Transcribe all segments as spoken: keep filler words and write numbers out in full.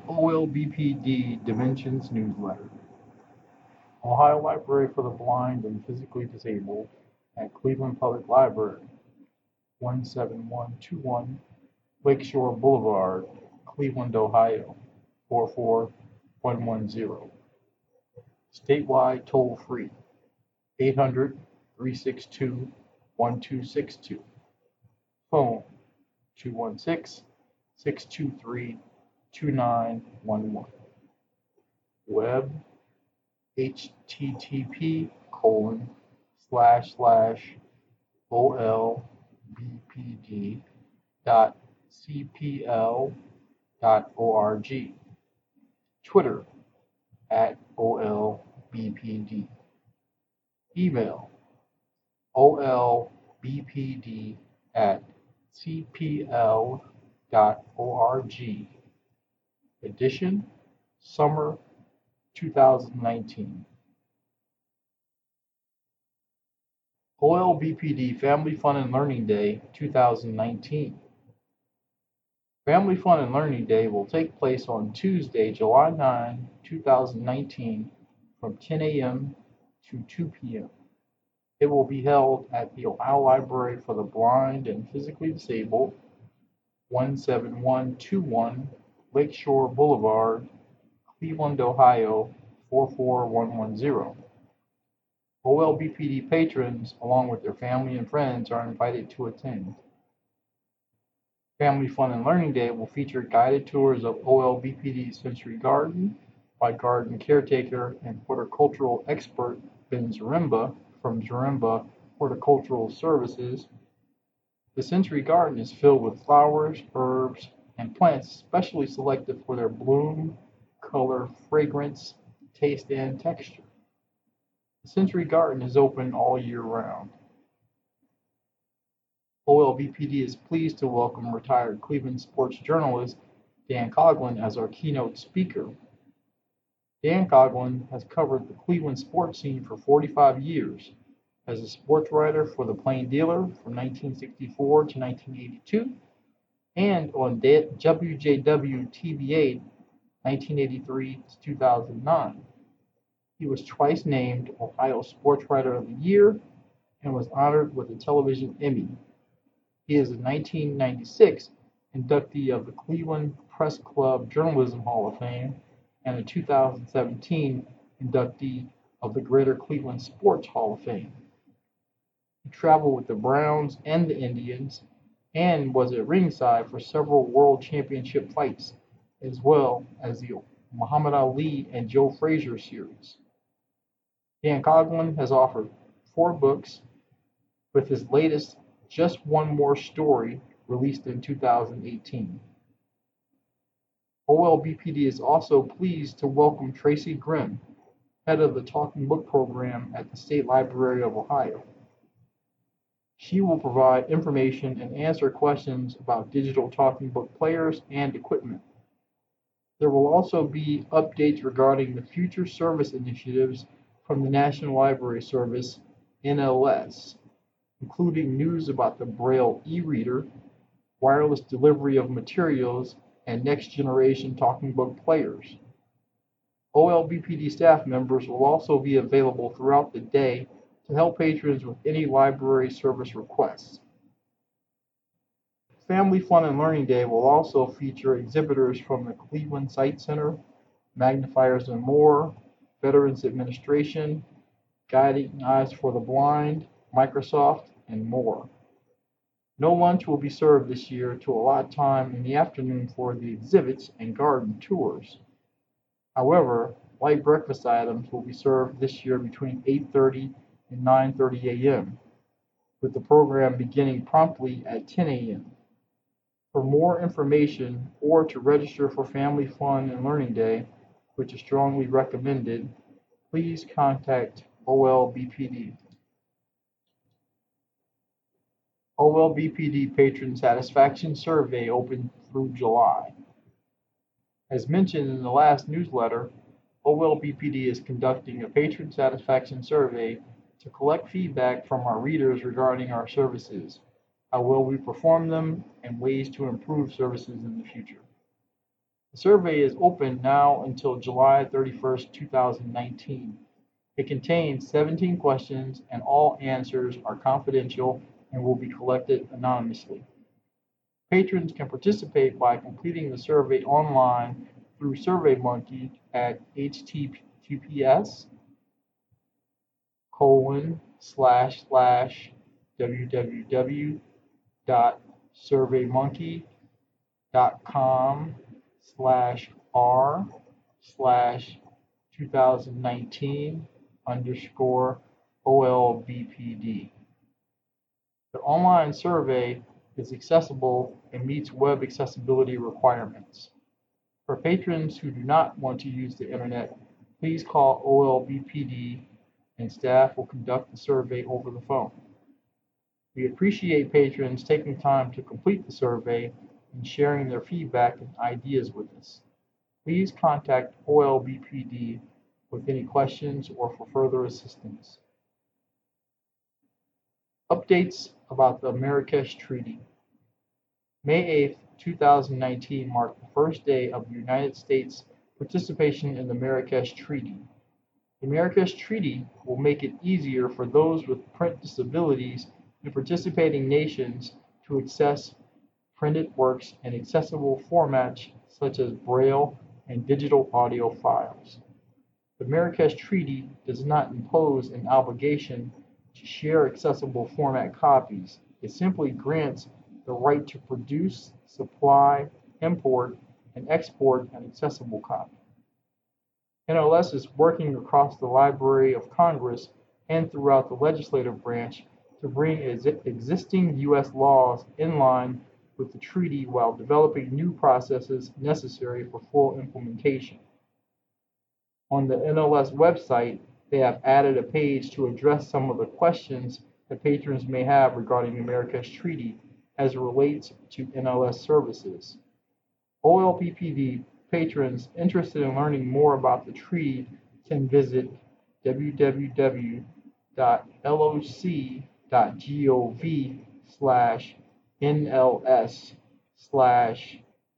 O L B P D Dimensions Newsletter. Ohio Library for the Blind and Physically Disabled at Cleveland Public Library, one seven one two one Lakeshore Boulevard, Cleveland, Ohio, four four one one zero. Statewide toll free, eight hundred, three six two, one two six two. Phone, two one six, six two three, two nine one one. Web, http colon slash slash olbpd dot cpl dot org. Twitter at olbpd. Email olbpd at cpl dot org. Edition Summer two thousand nineteen. O L B P D Family Fun and Learning Day two thousand nineteen. Family Fun and Learning Day will take place on Tuesday, July ninth, two thousand nineteen from ten a m to two p m It will be held at the Ohio Library for the Blind and Physically Disabled, one seven one two one Lakeshore Boulevard, Cleveland, Ohio, four four one one zero. O L B P D patrons, along with their family and friends, are invited to attend. Family Fun and Learning Day will feature guided tours of O L B P D's Century Garden by garden caretaker and horticultural expert Ben Zaremba from Zaremba Horticultural Services. The Century Garden is filled with flowers, herbs, and plants specially selected for their bloom, color, fragrance, taste, and texture. The Century Garden is open all year round. O L B P D is pleased to welcome retired Cleveland sports journalist Dan Coughlin as our keynote speaker. Dan Coughlin has covered the Cleveland sports scene for forty-five years as a sports writer for the Plain Dealer from nineteen sixty-four to nineteen eighty-two and on W J W T V eight nineteen eighty-three to two thousand nine. He was twice named Ohio Sports Writer of the Year and was honored with a television Emmy. He is a nineteen ninety-six inductee of the Cleveland Press Club Journalism Hall of Fame and a two thousand seventeen inductee of the Greater Cleveland Sports Hall of Fame. He traveled with the Browns and the Indians and was at ringside for several World Championship fights, as well as the Muhammad Ali and Joe Frazier series. Dan Coughlin has authored four books, with his latest, Just One More Story, released in two thousand eighteen. O L B P D is also pleased to welcome Tracy Grimm, head of the Talking Book program at the State Library of Ohio. She will provide information and answer questions about digital talking book players and equipment. There will also be updates regarding the future service initiatives from the National Library Service, N L S, including news about the Braille e-reader, wireless delivery of materials, and next-generation talking book players. O L B P D staff members will also be available throughout the day to help patrons with any library service requests. Family Fun and Learning Day will also feature exhibitors from the Cleveland Sight Center, Magnifiers and More, Veterans Administration, Guiding Eyes for the Blind, Microsoft, and more. No lunch will be served this year to allot time in the afternoon for the exhibits and garden tours. However, light breakfast items will be served this year between eight thirty and nine thirty a m, with the program beginning promptly at ten a m For more information or to register for Family Fun and Learning Day, which is strongly recommended, please contact O L B P D. O L B P D Patron Satisfaction Survey open through July. As mentioned in the last newsletter, O L B P D is conducting a patron satisfaction survey to collect feedback from our readers regarding our services, how well we perform them, and ways to improve services in the future. The survey is open now until July thirty-first, two thousand nineteen. It contains seventeen questions, and all answers are confidential and will be collected anonymously. Patrons can participate by completing the survey online through SurveyMonkey at https colon slash slash www.surveymonkey.com slash r slash 2019 underscore OLBPD. The online survey is accessible and meets web accessibility requirements. For patrons who do not want to use the internet, please call O L B P D and staff will conduct the survey over the phone. We appreciate patrons taking time to complete the survey and sharing their feedback and ideas with us. Please contact O L B P D with any questions or for further assistance. Updates about the Marrakesh Treaty. May eighth, two thousand nineteen marked the first day of the United States participation in the Marrakesh Treaty. The Marrakesh Treaty will make it easier for those with print disabilities in participating nations to access printed works in accessible formats such as Braille and digital audio files. The Marrakesh Treaty does not impose an obligation to share accessible format copies. It simply grants the right to produce, supply, import, and export an accessible copy. N L S is working across the Library of Congress and throughout the legislative branch to bring existing U S laws in line with the treaty while developing new processes necessary for full implementation. On the N L S website, they have added a page to address some of the questions that patrons may have regarding the Marrakesh Treaty as it relates to N L S services. O L B P D patrons interested in learning more about the treaty can visit www.loc.gov slash NLS slash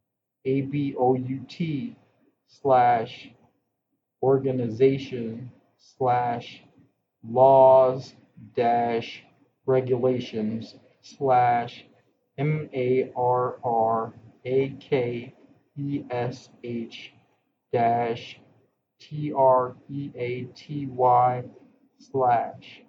ABOUT slash organization slash laws dash regulations slash M A R R A K E S H dash T R E A T Y slash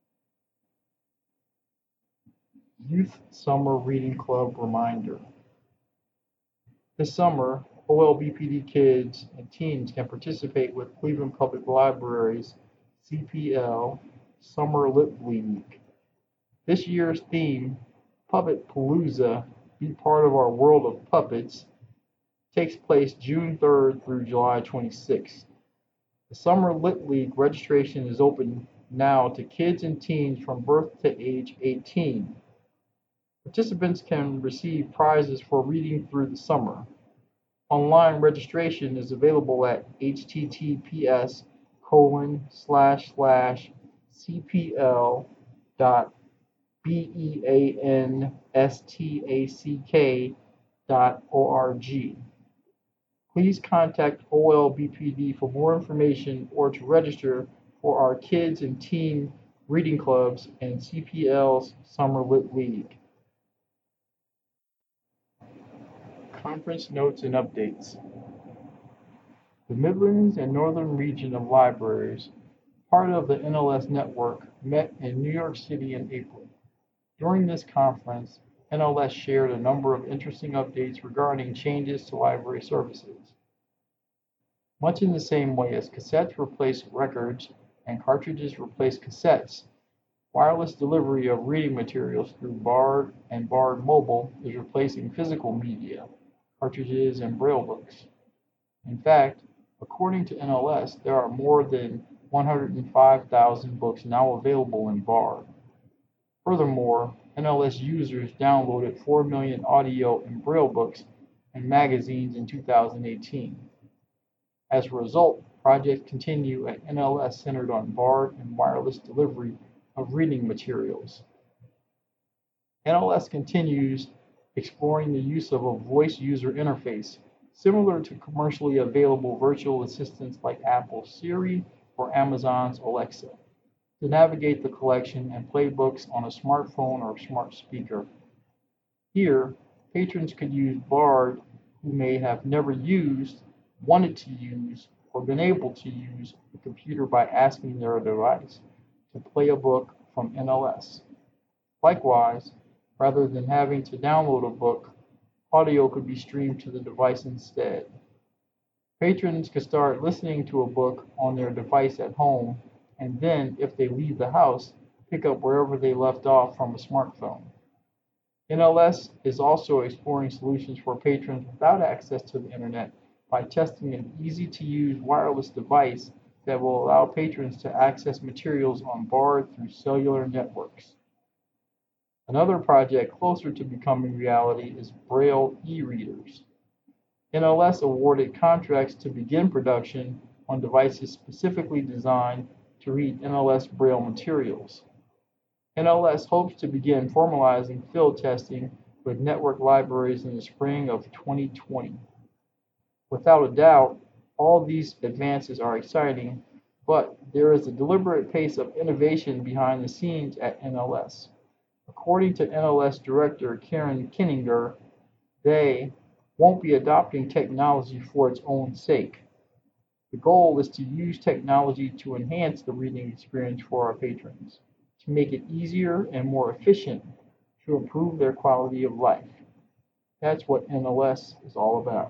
Youth Summer Reading Club reminder. This summer, O L B P D kids and teens can participate with Cleveland Public Library's C P L Summer Lit League. This year's theme, Puppet Palooza, Be Part of Our World of Puppets, takes place June third through July twenty-sixth. The Summer Lit League registration is open now to kids and teens from birth to age eighteen. Participants can receive prizes for reading through the summer. Online registration is available at https colon slash slash cpl dot beanstack dot org. Please contact O L B P D for more information or to register for our kids and teen reading clubs and C P L's Summer Lit League. Conference notes and updates. The Midlands and Northern Region of Libraries, part of the N L S network, met in New York City in April. During this conference, N L S shared a number of interesting updates regarding changes to library services. Much in the same way as cassettes replaced records and cartridges replaced cassettes, wireless delivery of reading materials through Bard and Bard Mobile is replacing physical media, cartridges, and Braille books. In fact, according to N L S, there are more than one hundred five thousand books now available in Bard. Furthermore, N L S users downloaded four million audio and Braille books and magazines in two thousand eighteen. As a result, projects continue at N L S centered on Bard and wireless delivery of reading materials. N L S continues exploring the use of a voice user interface, similar to commercially available virtual assistants like Apple's Siri or Amazon's Alexa, to navigate the collection and play books on a smartphone or smart speaker. Here, patrons could use Bard who may have never used, wanted to use, or been able to use a computer by asking their device to play a book from N L S. Likewise, rather than having to download a book, audio could be streamed to the device instead. Patrons could start listening to a book on their device at home, and then, if they leave the house, pick up wherever they left off from a smartphone. N L S is also exploring solutions for patrons without access to the internet by testing an easy-to-use wireless device that will allow patrons to access materials on Bard through cellular networks. Another project closer to becoming reality is Braille e-readers. N L S awarded contracts to begin production on devices specifically designed to read N L S Braille materials. N L S hopes to begin formalizing field testing with network libraries in the spring of twenty twenty. Without a doubt, all these advances are exciting, but there is a deliberate pace of innovation behind the scenes at N L S. According to N L S Director Karen Kenninger, they won't be adopting technology for its own sake. The goal is to use technology to enhance the reading experience for our patrons, to make it easier and more efficient, to improve their quality of life. That's what N L S is all about.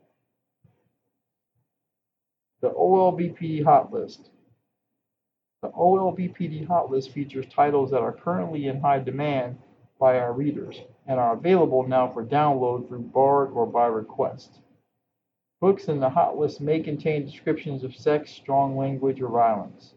The O L B P D Hot List. The O L B P D Hot List features titles that are currently in high demand by our readers and are available now for download through Bard or by request. Books in the Hot List may contain descriptions of sex, strong language, or violence.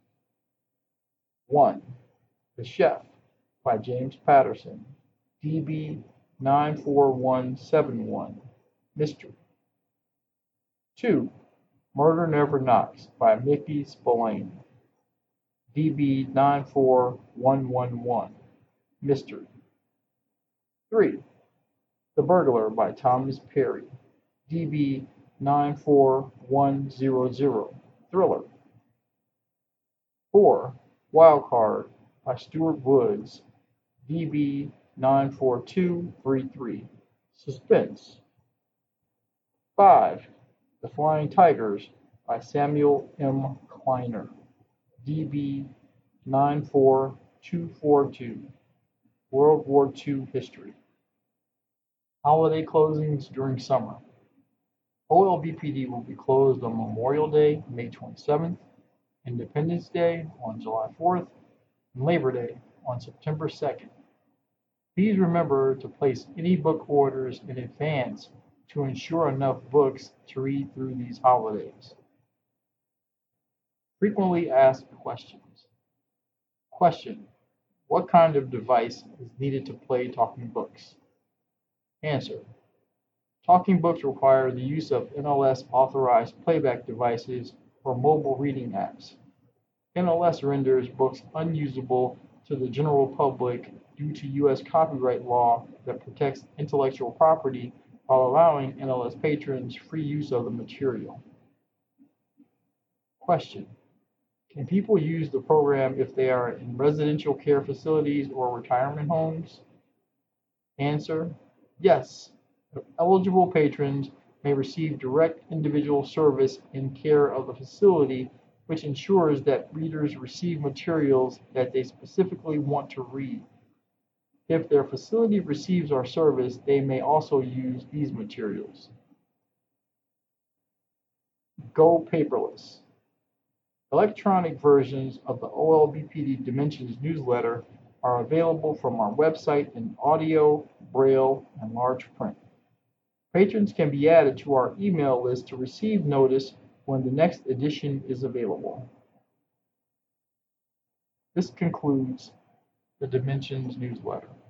one. The Chef by James Patterson, D B nine four one seven one, Mystery. two. Murder Never Knocks by Mickey Spillane, D B nine four one one one, Mystery. three. The Burglar by Thomas Perry, D B nine four one zero zero, Thriller. four. Wild Card by Stuart Woods, D B nine four two three three, Suspense. five. The Flying Tigers by Samuel M. Kleiner, D B nine four two four two, World War Two History. Holiday closings during summer. O L B P D will be closed on Memorial Day, May twenty-seventh, Independence Day on July fourth, and Labor Day on September second. Please remember to place any book orders in advance to ensure enough books to read through these holidays. Frequently asked questions. Question: what kind of device is needed to play talking books? Answer: talking books require the use of N L S authorized playback devices or mobile reading apps. N L S renders books unusable to the general public due to U S copyright law that protects intellectual property while allowing N L S patrons free use of the material. Question: can people use the program if they are in residential care facilities or retirement homes? Answer: yes. Eligible patrons may receive direct individual service in care of the facility, which ensures that readers receive materials that they specifically want to read. If their facility receives our service, they may also use these materials. Go paperless. Electronic versions of the O L B P D Dimensions newsletter are available from our website in audio, braille, and large print. Patrons can be added to our email list to receive notice when the next edition is available. This concludes the Dimensions newsletter.